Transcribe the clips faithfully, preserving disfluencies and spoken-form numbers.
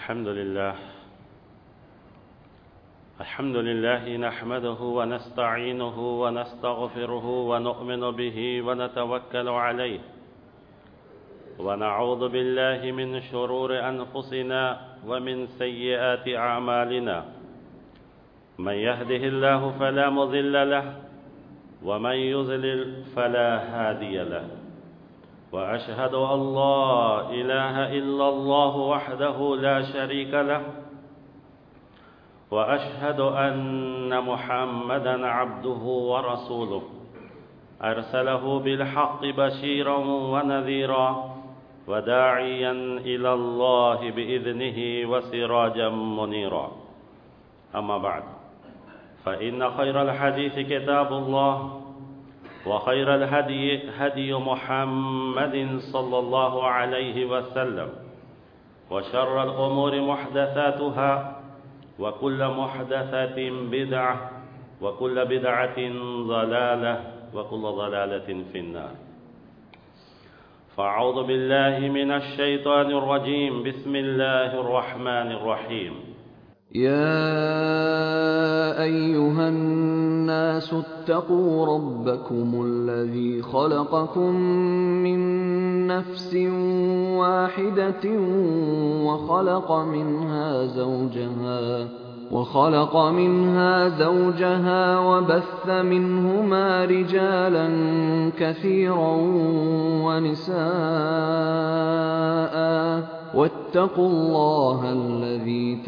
الحمد لله الحمد لله نحمده ونستعينه ونستغفره ونؤمن به ونتوكل عليه ونعوذ بالله من شرور أنفسنا ومن سيئات أعمالنا من يهده الله فلا مضل له ومن يضلل فلا هادي له وأشهد أن لا إله إلا الله وحده لا شريك له وأشهد أن محمدًا عبده ورسوله أرسله بالحق بشيرًا ونذيرًا وداعيًا إلى الله بإذنه وسراجًا منيرًا أما بعد فإن خير الحديث كتاب الله وخير الهدي هدي محمد صلى الله عليه وسلم وشر الأمور محدثاتها وكل محدثة بدعة وكل بدعة ضلالة وكل ضلالة في النار فأعوذ بالله من الشيطان الرجيم بسم الله الرحمن الرحيم يا أيها الناس اتقوا ربكم الذي خلقكم من نفس واحدة وخلق منها زوجها وخلق منها زوجها وبث منهما رجالا كثيرا ونساء واتقوا الله الذي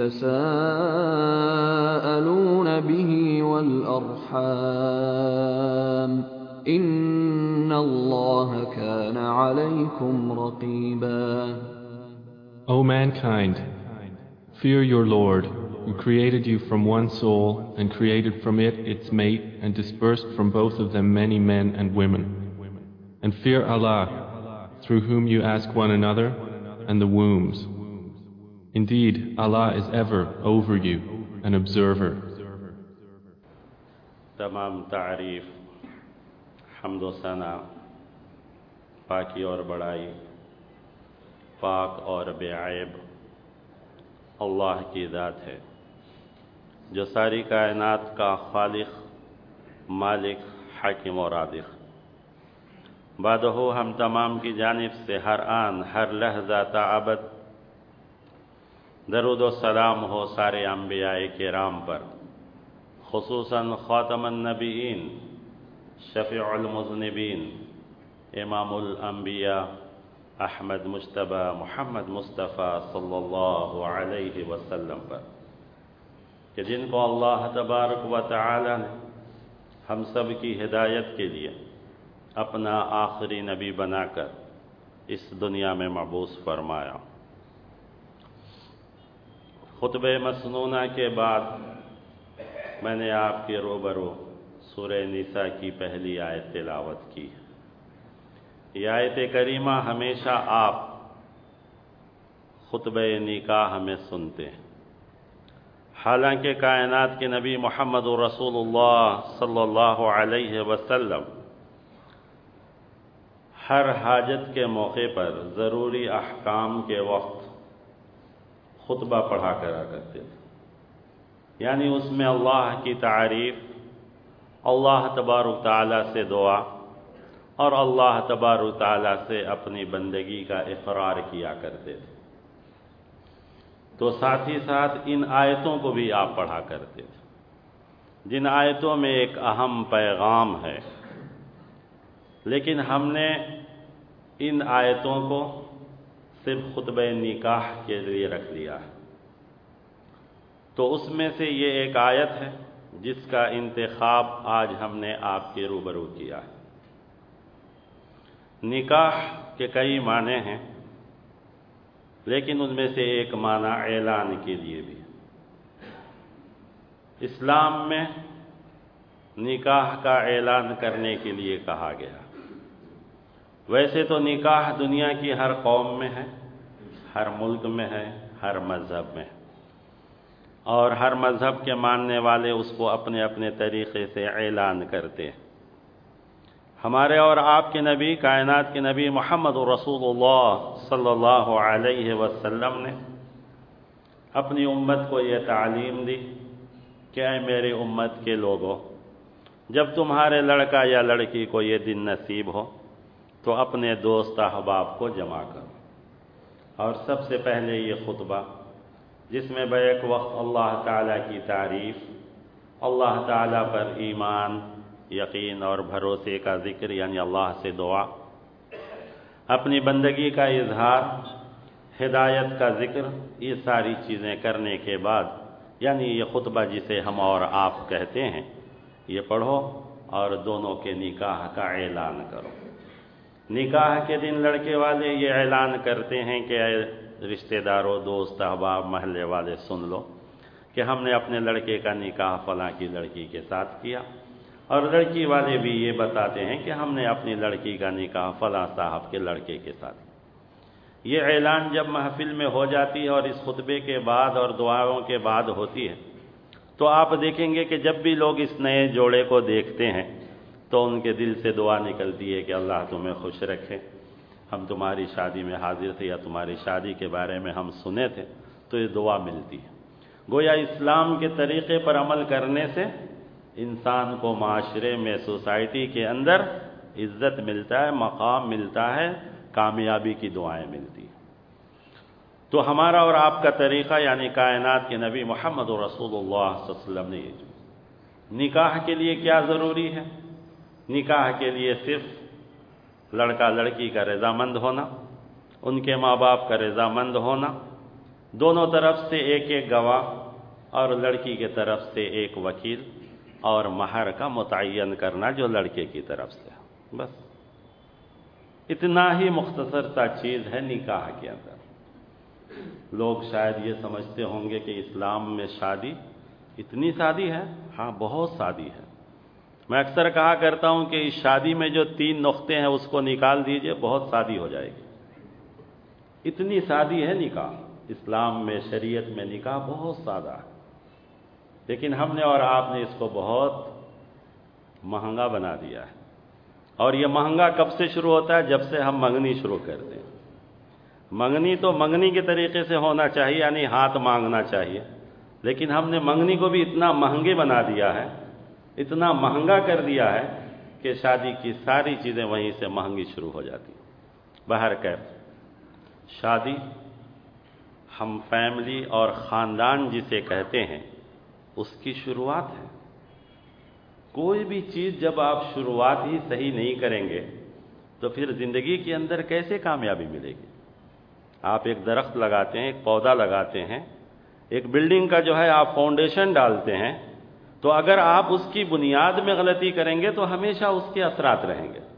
تساءلون به والأرحام إن الله كان عليكم رقيبا. O mankind, fear your Lord, who created you from one soul and created from it its mate and dispersed from both of them many men and women. And fear Allah, through whom you ask one another, and the wombs. Indeed, Allah is ever over you, an observer. تمام تعریف حمد و ثنا پاکی اور بڑائی پاک اور بے عیب اللہ کی ذات ہے جو ساری کائنات کا خالق مالک حاکم و رازق. بعدہ ہم تمام کی جانب سے ہر آن ہر لحظہ تا ابد درود و سلام ہو سارے انبیاء کرام پر، خصوصاً خاتم النبیین، شفیع المذنبین، امام الانبیاء احمد مجتبی محمد مصطفیٰ صلی اللہ علیہ وسلم پر، کہ جن کو اللہ تبارک و تعالی نے ہم سب کی ہدایت کے لیے اپنا آخری نبی بنا کر اس دنیا میں مبعوث فرمایا. خطبہ مسنونہ کے بعد میں نے آپ کے روبرو سورہ نساء کی پہلی آیت تلاوت کی. یہ آیت کریمہ ہمیشہ آپ خطبہ نکاح میں سنتے ہیں، حالانکہ کائنات کے نبی محمد رسول اللہ صلی اللہ علیہ وسلم ہر حاجت کے موقع پر ضروری احکام کے وقت خطبہ پڑھا کرا کرتے تھے، یعنی اس میں اللہ کی تعریف، اللہ تبارک تعالیٰ سے دعا اور اللہ تبارک تعالیٰ سے اپنی بندگی کا اقرار کیا کرتے تھے. تو ساتھ ہی ساتھ ان آیتوں کو بھی آپ پڑھا کرتے تھے، جن آیتوں میں ایک اہم پیغام ہے، لیکن ہم نے ان آیتوں کو صرف خطبہ نکاح کے لیے رکھ لیا ہے. تو اس میں سے یہ ایک آیت ہے جس کا انتخاب آج ہم نے آپ کے روبرو کیا ہے. نکاح کے کئی معنی ہیں، لیکن ان میں سے ایک معنی اعلان کے لیے بھی. اسلام میں نکاح کا اعلان کرنے کے لیے کہا گیا. ویسے تو نکاح دنیا کی ہر قوم میں ہے، ہر ملک میں ہے، ہر مذہب میں ہے، اور ہر مذہب کے ماننے والے اس کو اپنے اپنے طریقے سے اعلان کرتے ہیں. ہمارے اور آپ کے نبی، کائنات کے نبی محمد رسول اللہ صلی اللہ علیہ وسلم نے اپنی امت کو یہ تعلیم دی کہ اے میری امت کے لوگوں، جب تمہارے لڑکا یا لڑکی کو یہ دن نصیب ہو تو اپنے دوست احباب کو جمع کرو، اور سب سے پہلے یہ خطبہ جس میں بیک وقت اللہ تعالیٰ کی تعریف، اللہ تعالیٰ پر ایمان، یقین اور بھروسے کا ذکر، یعنی اللہ سے دعا، اپنی بندگی کا اظہار، ہدایت کا ذکر، یہ ساری چیزیں کرنے کے بعد، یعنی یہ خطبہ جسے ہم اور آپ کہتے ہیں، یہ پڑھو اور دونوں کے نکاح کا اعلان کرو۔ نکاح کے دن لڑکے والے یہ اعلان کرتے ہیں کہ اے رشتہ داروں، دوست احباب، محلے والے سن لو کہ ہم نے اپنے لڑکے کا نکاح فلاں کی لڑکی کے ساتھ کیا، اور لڑکی والے بھی یہ بتاتے ہیں کہ ہم نے اپنی لڑکی کا نکاح فلاں صاحب کے لڑکے کے ساتھ کیا۔ یہ اعلان جب محفل میں ہو جاتی ہے اور اس خطبے کے بعد اور دعاؤں کے بعد ہوتی ہے، تو آپ دیکھیں گے کہ جب بھی لوگ اس نئے جوڑے کو دیکھتے ہیں تو ان کے دل سے دعا نکلتی ہے کہ اللہ تمہیں خوش رکھے، ہم تمہاری شادی میں حاضر تھے یا تمہاری شادی کے بارے میں ہم سنے تھے، تو یہ دعا ملتی ہے۔ گویا اسلام کے طریقے پر عمل کرنے سے انسان کو معاشرے میں، سوسائٹی کے اندر عزت ملتا ہے، مقام ملتا ہے، کامیابی کی دعائیں ملتی ہیں۔ تو ہمارا اور آپ کا طریقہ، یعنی کائنات کے نبی محمد رسول اللہ صلی اللہ علیہ وسلم نے یہ جو نکاح کے لیے کیا ضروری ہے؟ نکاح کے لیے صرف لڑکا لڑکی کا رضامند ہونا، ان کے ماں باپ کا رضامند ہونا، دونوں طرف سے ایک ایک گواہ، اور لڑکی کے طرف سے ایک وکیل، اور مہر کا متعین کرنا جو لڑکے کی طرف سے، بس اتنا ہی مختصر سا چیز ہے نکاح کے اندر۔ لوگ شاید یہ سمجھتے ہوں گے کہ اسلام میں شادی اتنی سادی ہے۔ ہاں، بہت سادی ہے۔ میں اکثر کہا کرتا ہوں کہ اس شادی میں جو تین نقطے ہیں اس کو نکال دیجئے، بہت سادی ہو جائے گی۔ اتنی سادی ہے نکاح، اسلام میں، شریعت میں نکاح بہت سادہ ہے، لیکن ہم نے اور آپ نے اس کو بہت مہنگا بنا دیا ہے۔ اور یہ مہنگا کب سے شروع ہوتا ہے؟ جب سے ہم منگنی شروع کرتے ہیں۔ منگنی تو منگنی کے طریقے سے ہونا چاہیے، یعنی ہاتھ مانگنا چاہیے، لیکن ہم نے منگنی کو بھی اتنا مہنگے بنا دیا ہے، اتنا مہنگا کر دیا ہے کہ شادی کی ساری چیزیں وہیں سے مہنگی شروع ہو جاتی ہیں۔ بہرکیف شادی ہم فیملی اور خاندان جسے کہتے ہیں اس کی شروعات ہے۔ کوئی بھی چیز جب آپ شروعات ہی صحیح نہیں کریں گے تو پھر زندگی کے اندر کیسے کامیابی ملے گی؟ آپ ایک درخت لگاتے ہیں، ایک پودا لگاتے ہیں، ایک بلڈنگ کا جو ہے آپ فاؤنڈیشن ڈالتے ہیں، تو اگر آپ اس کی بنیاد میں غلطی کریں گے تو ہمیشہ اس کے اثرات رہیں گے۔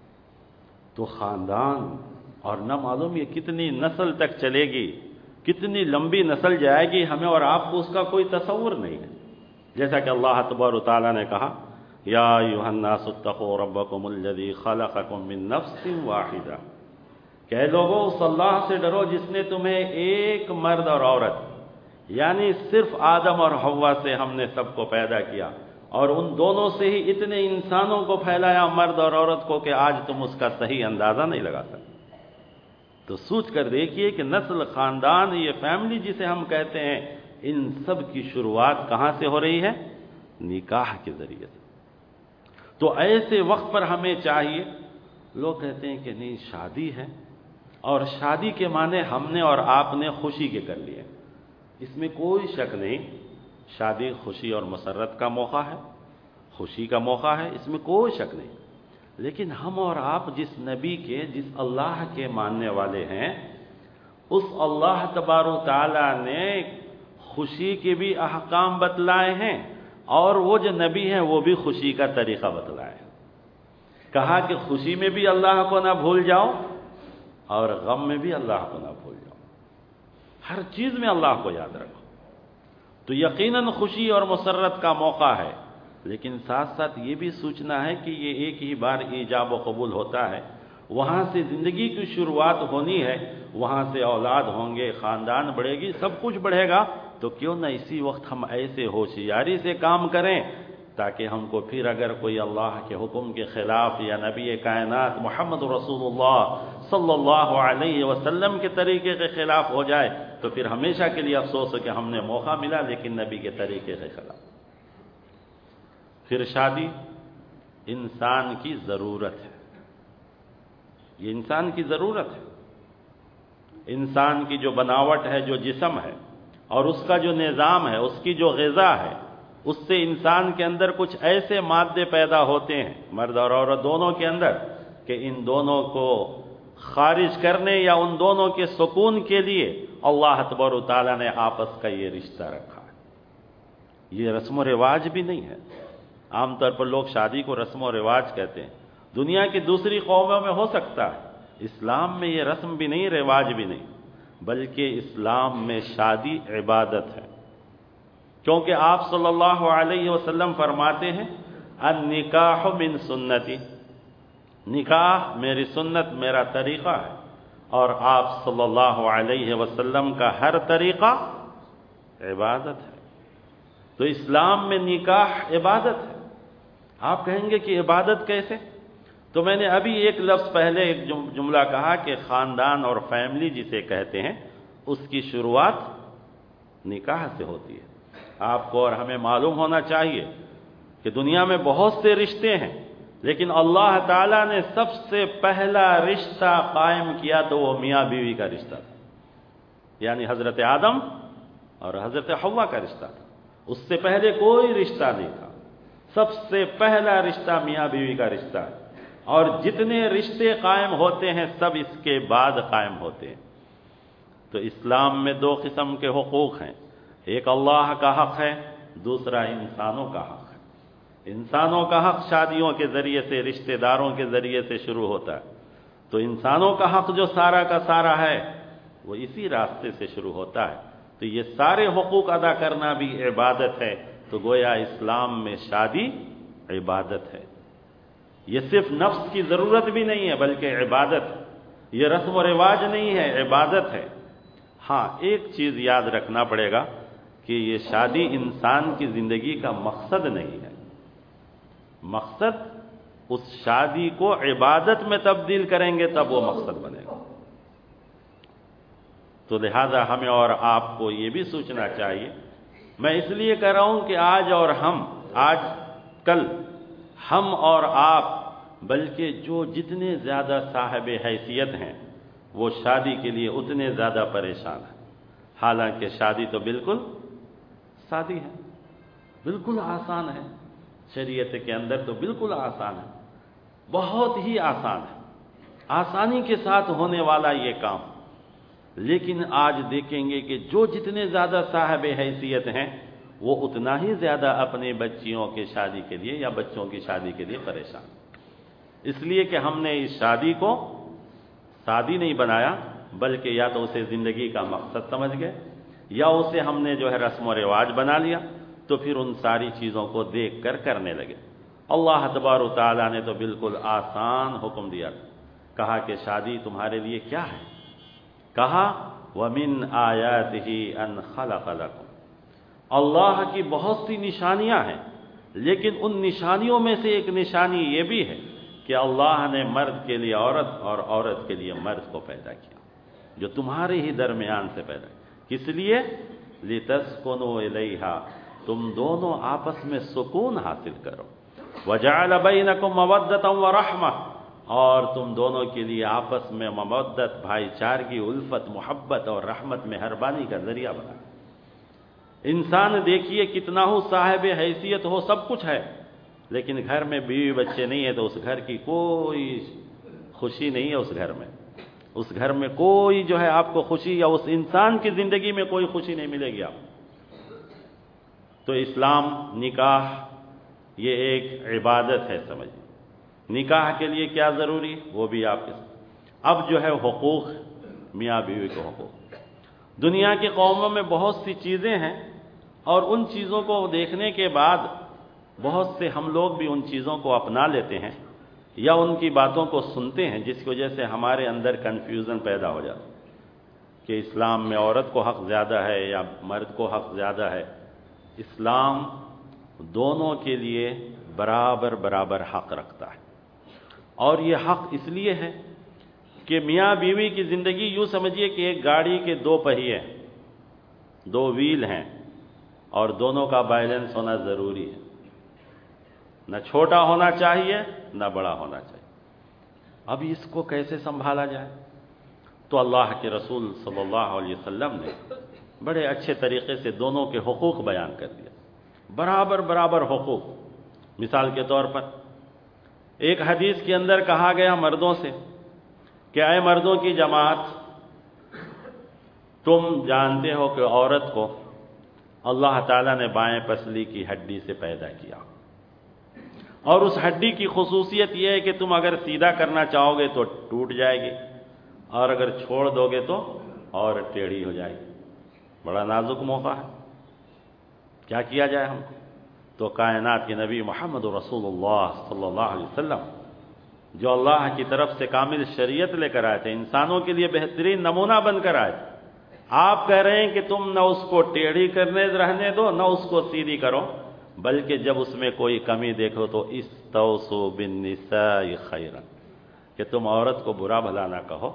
تو خاندان، اور نہ معلوم یہ کتنی نسل تک چلے گی، کتنی لمبی نسل جائے گی، ہمیں اور آپ کو اس کا کوئی تصور نہیں ہے۔ جیسا کہ اللہ تبارک و تعالیٰ نے کہا، یا ایھا الناس اتقوا ربکم الذی خلقکم من نفس واحدہ، کہ اے لوگو اس اللہ سے ڈرو جس نے تمہیں ایک مرد اور عورت، یعنی صرف آدم اور حوا سے ہم نے سب کو پیدا کیا، اور ان دونوں سے ہی اتنے انسانوں کو پھیلایا، مرد اور عورت کو، کہ آج تم اس کا صحیح اندازہ نہیں لگا سکتے۔ تو سوچ کر دیکھیے کہ نسل، خاندان، یہ فیملی جسے ہم کہتے ہیں، ان سب کی شروعات کہاں سے ہو رہی ہے؟ نکاح کے ذریعے سے۔ تو ایسے وقت پر ہمیں چاہیے، لوگ کہتے ہیں کہ نہیں شادی ہے، اور شادی کے معنی ہم نے اور آپ نے خوشی کے کر لیے، اس میں کوئی شک نہیں، شادی خوشی اور مسرت کا موقع ہے، خوشی کا موقع ہے، اس میں کوئی شک نہیں۔ لیکن ہم اور آپ جس نبی کے، جس اللہ کے ماننے والے ہیں، اس اللہ تبارک و تعالیٰ نے خوشی کے بھی احکام بتلائے ہیں، اور وہ جو نبی ہیں وہ بھی خوشی کا طریقہ بتلائے ہیں۔ کہا کہ خوشی میں بھی اللہ کو نہ بھول جاؤ، اور غم میں بھی اللہ کو نہ بھول جاؤ، ہر چیز میں اللہ کو یاد رکھو۔ تو یقیناً خوشی اور مسرت کا موقع ہے، لیکن ساتھ ساتھ یہ بھی سوچنا ہے کہ یہ ایک ہی بار ایجاب و قبول ہوتا ہے، وہاں سے زندگی کی شروعات ہونی ہے، وہاں سے اولاد ہوں گے، خاندان بڑھے گی، سب کچھ بڑھے گا۔ تو کیوں نہ اسی وقت ہم ایسے ہوشیاری سے کام کریں تاکہ ہم کو پھر اگر کوئی اللہ کے حکم کے خلاف یا نبی کائنات محمد رسول اللہ صلی اللہ علیہ وسلم کے طریقے کے خلاف ہو جائے تو تو پھر ہمیشہ کے لیے افسوس ہو کہ ہم نے موقع ملا لیکن نبی کے طریقے کے خلاف۔ پھر شادی انسان کی ضرورت ہے، یہ انسان کی ضرورت ہے۔ انسان کی جو بناوٹ ہے، جو جسم ہے اور اس کا جو نظام ہے، اس کی جو غذا ہے، اس سے انسان کے اندر کچھ ایسے مادے پیدا ہوتے ہیں مرد اور عورت دونوں کے اندر کہ ان دونوں کو خارج کرنے یا ان دونوں کے سکون کے لیے اللہ تبارک و تعالیٰ نے آپس کا یہ رشتہ رکھا ہے۔ یہ رسم و رواج بھی نہیں ہے۔ عام طور پر لوگ شادی کو رسم و رواج کہتے ہیں، دنیا کی دوسری قوموں میں ہو سکتا ہے، اسلام میں یہ رسم بھی نہیں، رواج بھی نہیں، بلکہ اسلام میں شادی عبادت ہے، کیونکہ آپ صلی اللہ علیہ وسلم فرماتے ہیں النکاح من سنتی، نکاح میری سنت، میرا طریقہ ہے، اور آپ صلی اللہ علیہ وسلم کا ہر طریقہ عبادت ہے۔ تو اسلام میں نکاح عبادت ہے۔ آپ کہیں گے کہ عبادت کیسے؟ تو میں نے ابھی ایک لفظ پہلے ایک جملہ کہا کہ خاندان اور فیملی جسے کہتے ہیں اس کی شروعات نکاح سے ہوتی ہے۔ آپ کو اور ہمیں معلوم ہونا چاہیے کہ دنیا میں بہت سے رشتے ہیں، لیکن اللہ تعالیٰ نے سب سے پہلا رشتہ قائم کیا تو وہ میاں بیوی کا رشتہ تھا، یعنی حضرت آدم اور حضرت حوا کا رشتہ تھا۔ اس سے پہلے کوئی رشتہ نہیں تھا، سب سے پہلا رشتہ میاں بیوی کا رشتہ ہے، اور جتنے رشتے قائم ہوتے ہیں سب اس کے بعد قائم ہوتے ہیں۔ تو اسلام میں دو قسم کے حقوق ہیں، ایک اللہ کا حق ہے، دوسرا انسانوں کا حق ہے۔ انسانوں کا حق شادیوں کے ذریعے سے، رشتہ داروں کے ذریعے سے شروع ہوتا ہے، تو انسانوں کا حق جو سارا کا سارا ہے وہ اسی راستے سے شروع ہوتا ہے۔ تو یہ سارے حقوق ادا کرنا بھی عبادت ہے، تو گویا اسلام میں شادی عبادت ہے۔ یہ صرف نفس کی ضرورت بھی نہیں ہے بلکہ عبادت ہے، یہ رسم و رواج نہیں ہے، عبادت ہے۔ ہاں ایک چیز یاد رکھنا پڑے گا کہ یہ شادی انسان کی زندگی کا مقصد نہیں ہے، مقصد اس شادی کو عبادت میں تبدیل کریں گے تب وہ مقصد بنے گا۔ تو لہذا ہمیں اور آپ کو یہ بھی سوچنا چاہیے، میں اس لیے کہہ رہا ہوں کہ آج اور ہم آج کل ہم اور آپ بلکہ جو جتنے زیادہ صاحب حیثیت ہیں وہ شادی کے لیے اتنے زیادہ پریشان ہیں، حالانکہ شادی تو بالکل سادی ہے، بالکل آسان ہے، شریعت کے اندر تو بالکل آسان ہے، بہت ہی آسان ہے، آسانی کے ساتھ ہونے والا یہ کام۔ لیکن آج دیکھیں گے کہ جو جتنے زیادہ صاحب حیثیت ہیں وہ اتنا ہی زیادہ اپنے بچیوں کی شادی کے لیے یا بچوں کی شادی کے لیے پریشان، اس لیے کہ ہم نے اس شادی کو شادی نہیں بنایا بلکہ یا تو اسے زندگی کا مقصد سمجھ گئے یا اسے ہم نے جو ہے رسم و رواج بنا لیا، تو پھر ان ساری چیزوں کو دیکھ کر کرنے لگے۔ اللہ تبارک و تعالیٰ نے تو بالکل آسان حکم دیا، کہا کہ شادی تمہارے لیے کیا ہے؟ کہا وَمِنْ آيَاتِهِ أَنْ خَلَقَ لَكُمْ، اللہ کی بہت سی نشانیاں ہیں، لیکن ان نشانیوں میں سے ایک نشانی یہ بھی ہے کہ اللہ نے مرد کے لیے عورت اور عورت کے لیے مرد کو پیدا کیا، جو تمہارے ہی درمیان سے پیدا کیا۔ کس لیے؟ لِتَسْكُنُوا إِلَيْهَا، تم دونوں آپس میں سکون حاصل کرو، وَجَعَلَ بَيْنَكُمْ مَوَدَّةً وَرَحْمَةً، اور تم دونوں کے لیے آپس میں مودت، بھائی چارگی، الفت، محبت اور رحمت مہربانی کا ذریعہ بنا۔ انسان دیکھیے کتنا ہو صاحب حیثیت ہو، سب کچھ ہے، لیکن گھر میں بیوی بچے نہیں ہے تو اس گھر کی کوئی خوشی نہیں ہے، اس گھر میں اس گھر میں کوئی جو ہے آپ کو خوشی، یا اس انسان کی زندگی میں کوئی خوشی نہیں ملے گی آپ۔ تو اسلام نکاح یہ ایک عبادت ہے، سمجھیں نکاح کے لیے کیا ضروری وہ بھی آپ کے ساتھ۔ اب جو ہے حقوق، میاں بیوی کے حقوق، دنیا کی قوموں میں بہت سی چیزیں ہیں اور ان چیزوں کو دیکھنے کے بعد بہت سے ہم لوگ بھی ان چیزوں کو اپنا لیتے ہیں یا ان کی باتوں کو سنتے ہیں، جس کی وجہ سے ہمارے اندر کنفیوژن پیدا ہو جاتا کہ اسلام میں عورت کو حق زیادہ ہے یا مرد کو حق زیادہ ہے۔ اسلام دونوں کے لیے برابر برابر حق رکھتا ہے، اور یہ حق اس لیے ہے کہ میاں بیوی کی زندگی یوں سمجھیے کہ ایک گاڑی کے دو پہیے ہیں، دو ویل ہیں اور دونوں کا بیلنس ہونا ضروری ہے، نہ چھوٹا ہونا چاہیے نہ بڑا ہونا چاہیے۔ اب اس کو کیسے سنبھالا جائے؟ تو اللہ کے رسول صلی اللہ علیہ وسلم نے بڑے اچھے طریقے سے دونوں کے حقوق بیان کر دیا، برابر برابر حقوق۔ مثال کے طور پر ایک حدیث کے اندر کہا گیا مردوں سے کہ اے مردوں کی جماعت، تم جانتے ہو کہ عورت کو اللہ تعالیٰ نے بائیں پسلی کی ہڈی سے پیدا کیا، اور اس ہڈی کی خصوصیت یہ ہے کہ تم اگر سیدھا کرنا چاہو گے تو ٹوٹ جائے گی، اور اگر چھوڑ دو گے تو اور ٹیڑھی ہو جائے گی۔ بڑا نازک موقع ہے، کیا کیا جائے ہم کو؟ تو کائنات کے نبی محمد رسول اللہ صلی اللہ علیہ وسلم، جو اللہ کی طرف سے کامل شریعت لے کر آئے تھے، انسانوں کے لیے بہترین نمونہ بن کر آئے تھے، آپ کہہ رہے ہیں کہ تم نہ اس کو ٹیڑھی کرنے رہنے دو نہ اس کو سیدھی کرو، بلکہ جب اس میں کوئی کمی دیکھو تو استوصوا بالنساء خیرا، کہ تم عورت کو برا بھلا نہ کہو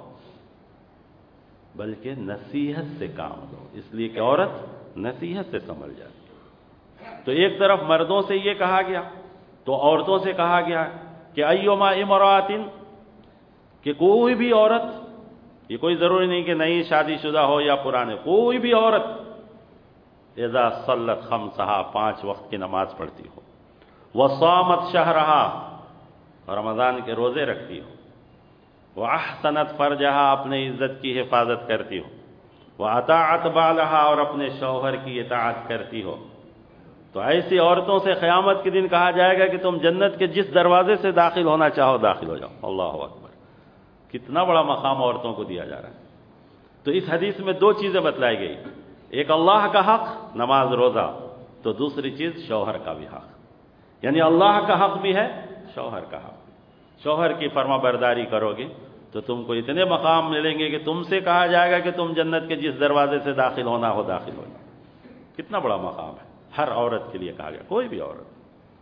بلکہ نصیحت سے کام لو، اس لیے کہ عورت نصیحت سے سنبھل جاتی۔ تو ایک طرف مردوں سے یہ کہا گیا، تو عورتوں سے کہا گیا کہ ایما امرأۃ، کہ کوئی بھی عورت، یہ کوئی ضروری نہیں کہ نئی شادی شدہ ہو یا پرانے، کوئی بھی عورت اذا صلت خمسہا، پانچ وقت کی نماز پڑھتی ہو، وصامت شہرہا، رمضان کے روزے رکھتی ہو، وَأَحْسَنَتْ فَرْجَهَا، اپنے عزت کی حفاظت کرتی ہو، وَأَطَاعَتْ بَالَهَا، اور اپنے شوہر کی اطاعت کرتی ہو، تو ایسی عورتوں سے قیامت کے دن کہا جائے گا کہ تم جنت کے جس دروازے سے داخل ہونا چاہو داخل ہو جاؤ۔ اللہ اکبر، کتنا بڑا مقام عورتوں کو دیا جا رہا ہے۔ تو اس حدیث میں دو چیزیں بتلائی گئی، ایک اللہ کا حق نماز روزہ، تو دوسری چیز شوہر کا بھی حق، یعنی اللہ کا حق بھی ہے شوہر کا حق۔ شوہر کی فرما برداری کرو گے تو تم کو اتنے مقام ملیں گے کہ تم سے کہا جائے گا کہ تم جنت کے جس دروازے سے داخل ہونا ہو داخل ہو جاؤ۔ کتنا بڑا مقام ہے، ہر عورت کے لیے کہا گیا، کوئی بھی عورت۔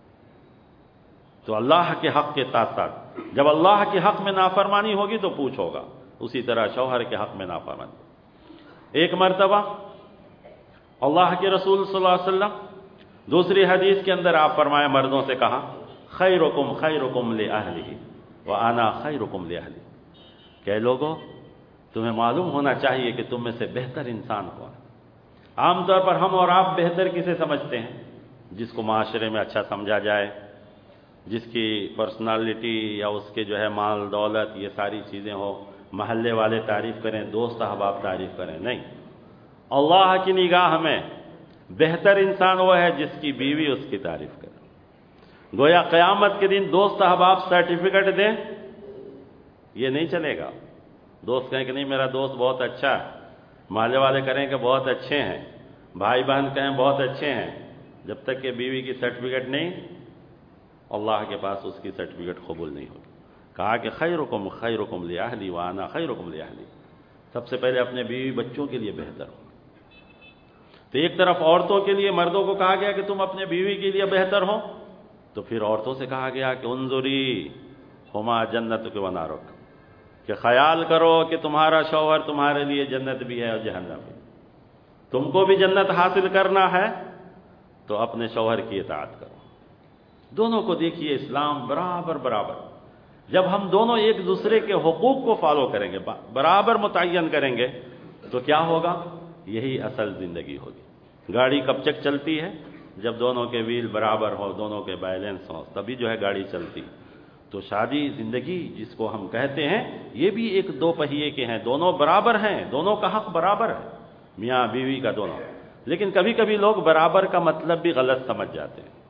تو اللہ کے حق کے ساتھ ساتھ جب اللہ کے حق میں نافرمانی ہوگی تو پوچھ ہوگا، اسی طرح شوہر کے حق میں نافرمانی۔ ایک مرتبہ اللہ کے رسول صلی اللہ علیہ وسلم دوسری حدیث کے اندر آپ فرمائے، مردوں سے کہا خیرکم خیرکم لأہلہ وأنا خیرکم لأہلی، کہ لوگوں تمہیں معلوم ہونا چاہیے کہ تم میں سے بہتر انسان کون ہے۔ عام طور پر ہم اور آپ بہتر کسے سمجھتے ہیں؟ جس کو معاشرے میں اچھا سمجھا جائے، جس کی پرسنالٹی یا اس کے جو ہے مال دولت یہ ساری چیزیں ہو، محلے والے تعریف کریں، دوست احباب تعریف کریں، نہیں، اللہ کی نگاہ میں بہتر انسان وہ ہے جس کی بیوی اس کی تعریف کرے۔ گویا قیامت کے دن دوست احباب سرٹیفکیٹ دیں، یہ نہیں چلے گا۔ دوست کہیں کہ نہیں میرا دوست بہت اچھا ہے، محلے والے کریں کہ بہت اچھے ہیں، بھائی بہن کہیں بہت اچھے ہیں، جب تک کہ بیوی کی سرٹیفکیٹ نہیں، اللہ کے پاس اس کی سرٹیفکیٹ قبول نہیں ہوگی۔ کہا کہ خیرکم خیرکم لأہلی وانا خیرکم لأہلی، سب سے پہلے اپنے بیوی بچوں کے لیے بہتر ہو۔ تو ایک طرف عورتوں کے لیے مردوں کو کہا گیا کہ تم اپنے بیوی کے لیے بہتر ہو، تو پھر عورتوں سے کہا گیا کہ انظری ہما جنت کے ونارک، کہ خیال کرو کہ تمہارا شوہر تمہارے لیے جنت بھی ہے اور جہنم بھی، تم کو بھی جنت حاصل کرنا ہے تو اپنے شوہر کی اطاعت کرو۔ دونوں کو دیکھیے، اسلام برابر برابر، جب ہم دونوں ایک دوسرے کے حقوق کو فالو کریں گے، برابر متعین کریں گے، تو کیا ہوگا؟ یہی اصل زندگی ہوگی۔ گاڑی کب تک چلتی ہے؟ جب دونوں کے ویل برابر ہو، دونوں کے بیلنس ہو، تبھی جو ہے گاڑی چلتی۔ تو شادی زندگی جس کو ہم کہتے ہیں، یہ بھی ایک دو پہیے کے ہیں، دونوں برابر ہیں، دونوں کا حق برابر ہے، میاں بیوی کا دونوں۔ لیکن کبھی کبھی لوگ برابر کا مطلب بھی غلط سمجھ جاتے ہیں۔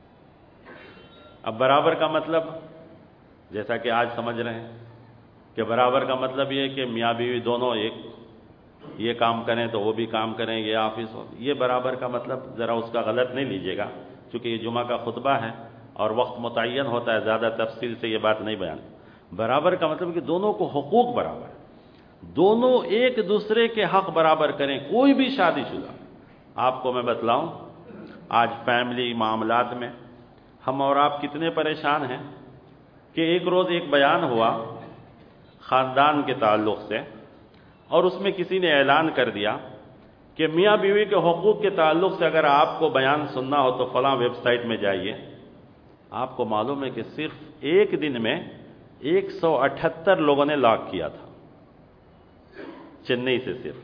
اب برابر کا مطلب جیسا کہ آج سمجھ رہے ہیں کہ برابر کا مطلب یہ ہے کہ میاں بیوی دونوں ایک یہ کام کریں تو وہ بھی کام کریں، یہ آفس ہو، یہ برابر کا مطلب ذرا اس کا غلط نہیں لیجیے گا، چونکہ یہ جمعہ کا خطبہ ہے اور وقت متعین ہوتا ہے، زیادہ تفصیل سے یہ بات نہیں بیان۔ برابر کا مطلب کہ دونوں کو حقوق برابر ہے، دونوں ایک دوسرے کے حق برابر کریں۔ کوئی بھی شادی شدہ، آپ کو میں بتلاؤں، آج فیملی معاملات میں ہم اور آپ کتنے پریشان ہیں کہ ایک روز ایک بیان ہوا خاندان کے تعلق سے، اور اس میں کسی نے اعلان کر دیا کہ میاں بیوی کے حقوق کے تعلق سے اگر آپ کو بیان سننا ہو تو فلاں ویب سائٹ میں جائیے، آپ کو معلوم ہے کہ صرف ایک دن میں ایک سو اٹھہتر لوگوں نے لاگ کیا تھا، چنئی سے صرف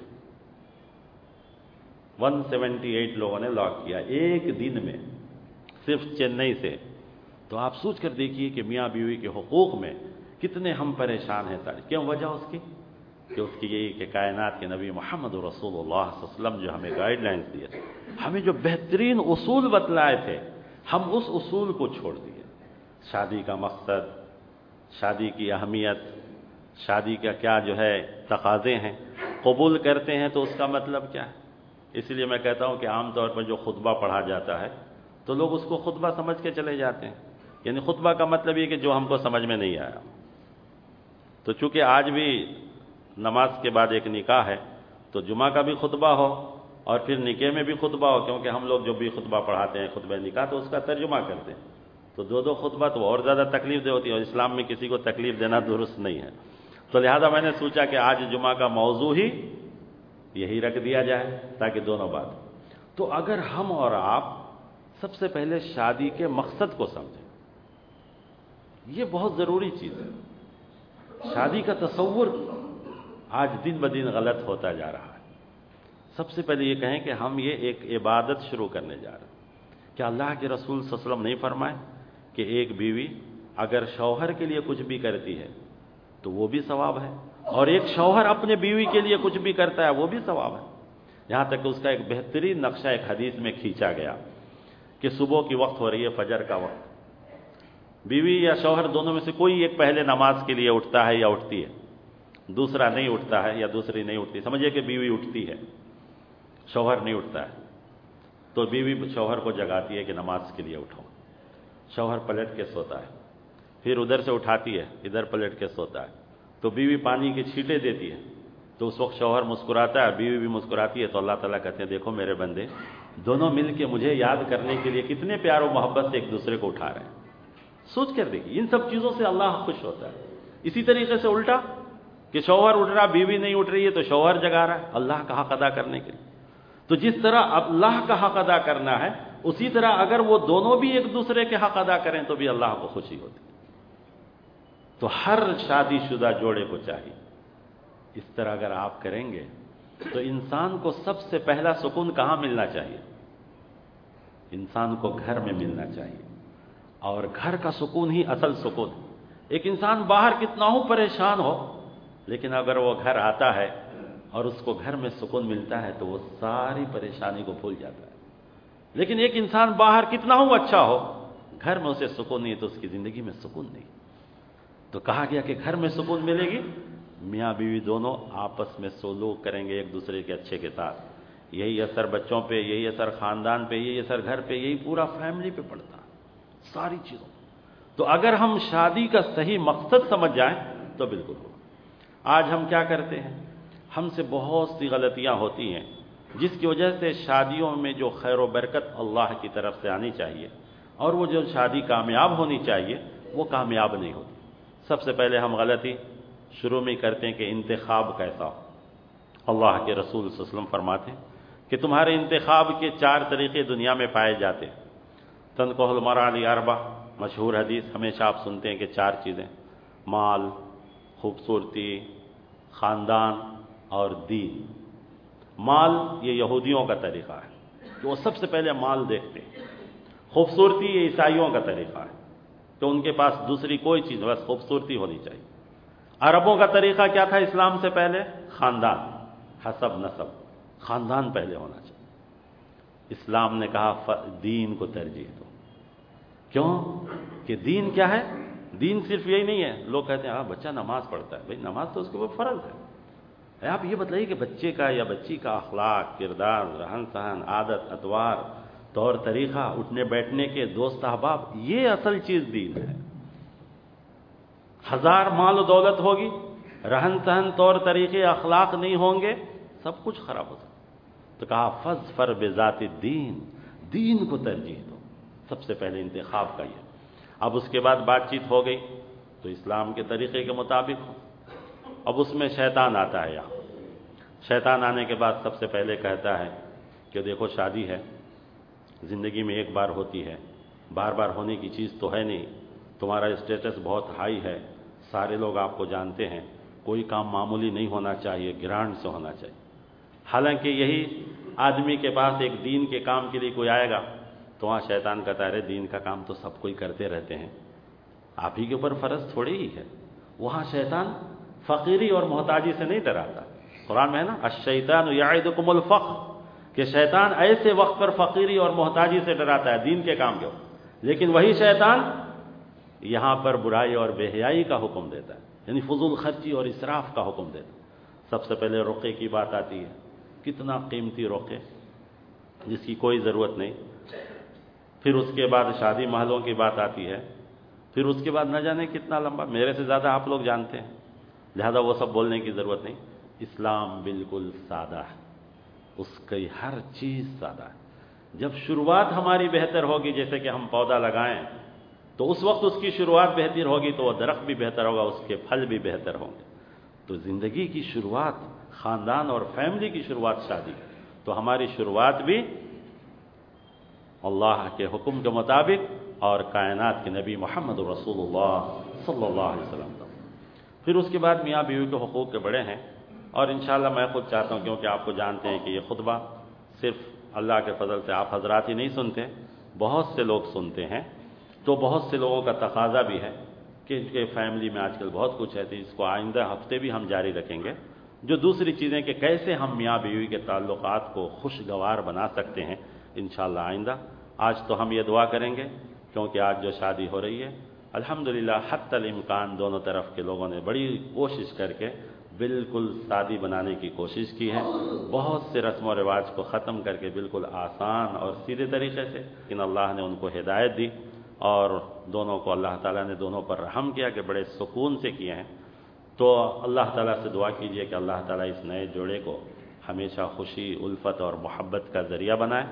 ایک سو اٹھہتر لوگوں نے لاگ کیا ایک دن میں، صرف چنئی سے۔ تو آپ سوچ کر دیکھیے کہ میاں بیوی کے حقوق میں کتنے ہم پریشان ہیں سارے۔ کیوں وجہ اس کی؟ کہ اس کی یہی کہ کائنات کے نبی محمد رسول اللہ صلی اللہ علیہ وسلم جو ہمیں گائیڈ لائنز دیے تھے، ہمیں جو بہترین اصول بتلائے تھے، ہم اس اصول کو چھوڑ دیے۔ شادی کا مقصد، شادی کی اہمیت، شادی کا کیا جو ہے تقاضے ہیں، قبول کرتے ہیں تو اس کا مطلب کیا ہے؟ اس لیے میں کہتا ہوں کہ عام طور پر جو خطبہ پڑھا جاتا ہے تو لوگ اس کو خطبہ سمجھ کے چلے جاتے ہیں، یعنی خطبہ کا مطلب یہ کہ جو ہم کو سمجھ میں نہیں آیا۔ تو چونکہ آج بھی نماز کے بعد ایک نکاح ہے تو جمعہ کا بھی خطبہ ہو اور پھر نکاح میں بھی خطبہ ہو، کیونکہ ہم لوگ جو بھی خطبہ پڑھاتے ہیں خطبہ نکاح تو اس کا ترجمہ کرتے ہیں، تو دو دو خطبہ تو اور زیادہ تکلیف دہ ہوتی ہے، اور اسلام میں کسی کو تکلیف دینا درست نہیں ہے۔ تو لہذا میں نے سوچا کہ آج جمعہ کا موضوع ہی یہی رکھ دیا جائے تاکہ دونوں بات۔ تو اگر ہم اور آپ سب سے پہلے شادی کے مقصد کو سمجھیں، یہ بہت ضروری چیز ہے۔ شادی کا تصور آج دن بدن غلط ہوتا جا رہا ہے۔ سب سے پہلے یہ کہیں کہ ہم یہ ایک عبادت شروع کرنے جا رہے ہیں۔ کیا اللہ کے رسول صلی اللہ علیہ وسلم نہیں فرمائے کہ ایک بیوی اگر شوہر کے لیے کچھ بھی کرتی ہے تو وہ بھی ثواب ہے، اور ایک شوہر اپنے بیوی کے لیے کچھ بھی کرتا ہے وہ بھی ثواب ہے؟ یہاں تک کہ اس کا ایک بہترین نقشہ ایک حدیث میں کھینچا گیا کہ صبح کی وقت ہو رہی ہے، فجر کا وقت، بیوی یا شوہر دونوں میں سے کوئی ایک پہلے نماز کے لیے اٹھتا ہے یا اٹھتی ہے، دوسرا نہیں اٹھتا ہے یا دوسری نہیں اٹھتی، سمجھیے کہ بیوی اٹھتی ہے، شوہر نہیں اٹھتا ہے، تو بیوی شوہر کو جگاتی ہے کہ نماز کے لیے اٹھو، شوہر پلٹ کے سوتا ہے، پھر ادھر سے اٹھاتی ہے، ادھر پلٹ کے سوتا ہے، تو بیوی پانی کے چھینٹے دیتی ہے، تو اس وقت شوہر مسکراتا ہے، بیوی بھی مسکراتی ہے، تو اللہ تعالیٰ کہتے ہیں دیکھو میرے بندے دونوں مل کے مجھے یاد کرنے کے لیے کتنے پیار و محبت سے ایک دوسرے کو اٹھا رہے ہیں۔ سوچ کر دیکھیے، ان سب چیزوں سے اللہ خوش ہوتا ہے۔ اسی طریقے سے الٹا کہ شوہر اٹھ رہا بیوی نہیں اٹھ رہی ہے تو شوہر جگا رہا ہے اللہ کا حق ادا کرنے کے لیے۔ تو جس طرح اللہ کا حق ادا کرنا ہے، اسی طرح اگر وہ دونوں بھی ایک دوسرے کے حق ادا کریں تو بھی اللہ کو خوشی ہوتی ہے۔ تو ہر شادی شدہ جوڑے کو چاہیے اس طرح اگر آپ کریں گے تو انسان کو سب سے پہلا سکون کہاں ملنا چاہیے؟ انسان کو گھر میں ملنا چاہیے، اور گھر کا سکون ہی اصل سکون ہے۔ ایک انسان باہر کتنا ہو پریشان ہو، لیکن اگر وہ گھر آتا ہے اور اس کو گھر میں سکون ملتا ہے تو وہ ساری پریشانی کو بھول جاتا ہے۔ لیکن ایک انسان باہر کتنا ہو اچھا ہو، گھر میں اسے سکون نہیں ہے تو اس کی زندگی میں سکون نہیں۔ تو کہا گیا کہ گھر میں سکون ملے گی، میاں بیوی دونوں آپس میں سلوک کریں گے ایک دوسرے کے اچھے کے ساتھ، یہی اثر بچوں پہ، یہی اثر خاندان پہ، یہی اثر گھر پہ، یہی پورا فیملی پہ پڑتا ہے، ساری چیزوں۔ تو اگر ہم شادی کا صحیح مقصد سمجھ جائیں تو بالکل ہو۔ آج ہم کیا کرتے ہیں؟ ہم سے بہت سی غلطیاں ہوتی ہیں جس کی وجہ سے شادیوں میں جو خیر و برکت اللہ کی طرف سے آنی چاہیے اور وہ جو شادی کامیاب ہونی چاہیے وہ کامیاب نہیں ہوتی۔ سب سے پہلے ہم غلطی شروع میں کرتے ہیں کہ انتخاب کیسا ہو۔ اللہ کے رسول صلی اللہ علیہ وسلم فرماتے ہیں کہ تمہارے انتخاب کے چار طریقے دنیا میں پائے جاتے ہیں۔ تنکح المرأة لأربع، مشہور حدیث ہمیشہ آپ سنتے ہیں کہ چار چیزیں، مال، خوبصورتی، خاندان اور دین۔ مال یہ یہودیوں کا طریقہ ہے کہ وہ سب سے پہلے مال دیکھتے ہیں۔ خوبصورتی یہ عیسائیوں کا طریقہ ہے کہ ان کے پاس دوسری کوئی چیز بس خوبصورتی ہونی چاہیے۔ عربوں کا طریقہ کیا تھا اسلام سے پہلے؟ خاندان، حسب نسب، خاندان پہلے ہونا چاہیے۔ اسلام نے کہا دین کو ترجیح دو۔ کیوں؟ کہ دین کیا ہے؟ دین صرف یہی نہیں ہے، لوگ کہتے ہیں ہاں بچہ نماز پڑھتا ہے، بھائی نماز تو اس کے اوپر فرض ہے۔ آپ یہ بتائیے کہ بچے کا یا بچی کا اخلاق، کردار، رہن سہن، عادت، اطوار، طور طریقہ، اٹھنے بیٹھنے کے دوست احباب، یہ اصل چیز دین ہے۔ ہزار مال و دولت ہوگی، رہن سہن، طور طریقے، اخلاق نہیں ہوں گے، سب کچھ خراب ہو سکتا۔ تو کہا فاظفر بذات الدین، دین کو ترجیح دو، سب سے پہلے انتخاب کا یہ۔ اب اس کے بعد بات چیت ہو گئی تو اسلام کے طریقے کے مطابق ہو۔ اب اس میں شیطان آتا ہے یہاں۔ شیطان آنے کے بعد سب سے پہلے کہتا ہے کہ دیکھو شادی ہے، زندگی میں ایک بار ہوتی ہے، بار بار ہونے کی چیز تو ہے نہیں، تمہارا اسٹیٹس بہت ہائی ہے، سارے لوگ آپ کو جانتے ہیں، کوئی کام معمولی نہیں ہونا چاہیے، گرانڈ سے ہونا چاہیے۔ حالانکہ یہی آدمی کے پاس ایک دین کے کام کے لیے کوئی آئے گا تو وہاں شیطان کہتا ہے دین کا کام تو سب کوئی کرتے رہتے ہیں، آپ ہی کے اوپر فرض تھوڑی ہی ہے۔ وہاں شیطان فقیری اور محتاجی سے نہیں ڈراتا۔ قرآن میں ہے نا الشیطان یعدکم الفقر، کہ شیطان ایسے وقت پر فقیری اور محتاجی سے ڈراتا ہے دین کے کام کے وقت، لیکن وہی شیطان یہاں پر برائی اور بے حیائی کا حکم دیتا ہے، یعنی فضول خرچی اور اسراف کا حکم دیتا ہے۔ سب سے پہلے رقعے کی بات آتی ہے، کتنا قیمتی رقعے جس کی کوئی ضرورت نہیں۔ پھر اس کے بعد شادی محلوں کی بات آتی ہے، پھر اس کے بعد نہ جانے کتنا لمبا، میرے سے زیادہ آپ لوگ جانتے ہیں، لہذا وہ سب بولنے کی ضرورت نہیں۔ اسلام بالکل سادہ ہے، اس کی ہر چیز سادہ ہے۔ جب شروعات ہماری بہتر ہوگی، جیسے کہ ہم پودا لگائیں تو اس وقت اس کی شروعات بہتر ہوگی تو وہ درخت بھی بہتر ہوگا، اس کے پھل بھی بہتر ہوں گے۔ تو زندگی کی شروعات، خاندان اور فیملی کی شروعات شادی، تو ہماری شروعات بھی اللہ کے حکم کے مطابق اور کائنات کے نبی محمد رسول اللہ صلی اللہ علیہ وسلم کا۔ پھر اس کے بعد میاں بیوی کے حقوق کے بڑے ہیں، اور انشاءاللہ میں خود چاہتا ہوں، کیونکہ آپ کو جانتے ہیں کہ یہ خطبہ صرف اللہ کے فضل سے آپ حضرات ہی نہیں سنتے، بہت سے لوگ سنتے ہیں، تو بہت سے لوگوں کا تقاضا بھی ہے کہ ان کے فیملی میں آج کل بہت کچھ ہے، تو اس کو آئندہ ہفتے بھی ہم جاری رکھیں گے، جو دوسری چیزیں کہ کیسے ہم میاں بیوی کے تعلقات کو خوشگوار بنا سکتے ہیں انشاءاللہ آئندہ۔ آج تو ہم یہ دعا کریں گے، کیونکہ آج جو شادی ہو رہی ہے الحمدللہ حتی الامکان دونوں طرف کے لوگوں نے بڑی کوشش کر کے بالکل سادی بنانے کی کوشش کی ہے، بہت سے رسم و رواج کو ختم کر کے بالکل آسان اور سیدھے طریقے سے، لیکن اللہ نے ان کو ہدایت دی اور دونوں کو اللہ تعالیٰ نے دونوں پر رحم کیا کہ بڑے سکون سے کیے ہیں۔ تو اللہ تعالیٰ سے دعا کیجئے کہ اللہ تعالیٰ اس نئے جوڑے کو ہمیشہ خوشی، الفت اور محبت کا ذریعہ بنائے،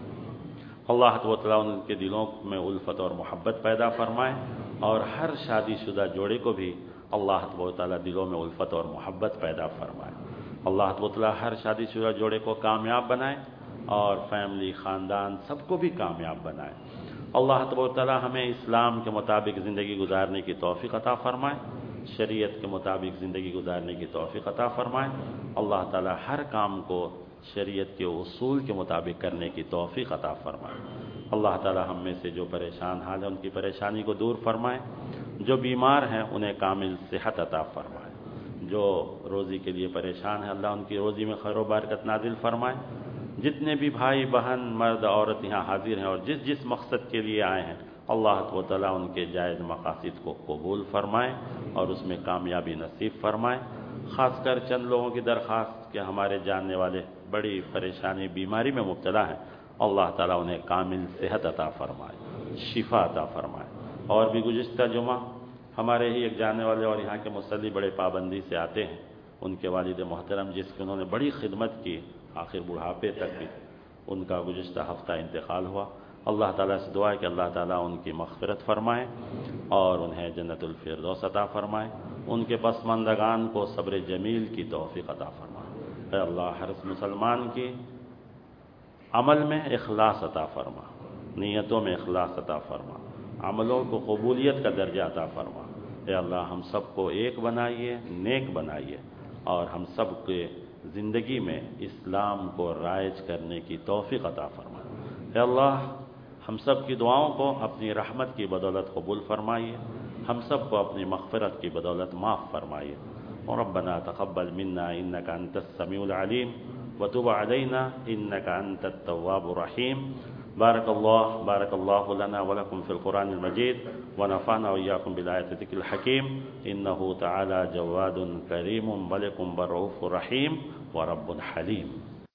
اللہ تعالیٰ ان کے دلوں میں الفت اور محبت پیدا فرمائے، اور ہر شادی شدہ جوڑے کو بھی اللہ تعالیٰ دلوں میں الفت اور محبت پیدا فرمائے، اللہ تعالیٰ ہر شادی شدہ جوڑے کو کامیاب بنائے اور فیملی، خاندان سب کو بھی کامیاب بنائے۔ اللہ تعالیٰ ہمیں اسلام کے مطابق زندگی گزارنے کی توفیق عطا فرمائے، شریعت کے مطابق زندگی گزارنے کی توفیق عطا فرمائے، اللہ تعالیٰ ہر کام کو شریعت کے اصول کے مطابق کرنے کی توفیق عطا فرمائے۔ اللہ تعالیٰ ہم میں سے جو پریشان حال ہیں ان کی پریشانی کو دور فرمائے، جو بیمار ہیں انہیں کامل صحت عطا فرمائے، جو روزی کے لیے پریشان ہیں اللہ ان کی روزی میں خیر و برکت نازل فرمائے۔ جتنے بھی بھائی بہن مرد عورت یہاں حاضر ہیں اور جس جس مقصد کے لیے آئے ہیں اللہ تعالیٰ ان کے جائز مقاصد کو قبول فرمائے اور اس میں کامیابی نصیب فرمائے۔ خاص کر چند لوگوں کی درخواست کہ ہمارے جاننے والے بڑی پریشانی بیماری میں مبتلا ہیں، اللہ تعالیٰ انہیں کامل صحت عطا فرمائے، شفا عطا فرمائے۔ اور بھی گزشتہ جمعہ ہمارے ہی ایک جاننے والے اور یہاں کے مصلی بڑے پابندی سے آتے ہیں، ان کے والد محترم جس کی انہوں نے بڑی خدمت کی آخر بڑھاپے تک بھی، ان کا گزشتہ ہفتہ انتقال ہوا۔ اللہ تعالیٰ سے دعا ہے کہ اللہ تعالیٰ ان کی مغفرت فرمائے اور انہیں جنت الفردوس عطا فرمائے، ان کے پسماندگان کو صبر جمیل کی توفیق عطا فرمائے۔ اے اللہ ہر مسلمان کی عمل میں اخلاص عطا فرما، نیتوں میں اخلاص عطا فرما، عملوں کو قبولیت کا درجہ عطا فرما۔ اے اللہ ہم سب کو ایک بنائیے، نیک بنائیے، اور ہم سب کے زندگی میں اسلام کو رائج کرنے کی توفیق عطا فرما۔ اے اللہ ہم سب کی دعاؤں کو اپنی رحمت کی بدولت قبول فرمائیے، ہم سب کو اپنی مغفرت کی بدولت معاف فرمائیے۔ ربنا تقبل منا انك انت السميع العليم وتب علينا انك انت التواب الرحيم۔ بارك الله بارك الله لنا ولكم في القرآن المجيد ونفعنا وإياكم بالآيات الذكر الحكيم، إنه تعالى جواد كريم ملك رؤوف رحيم ورب حليم۔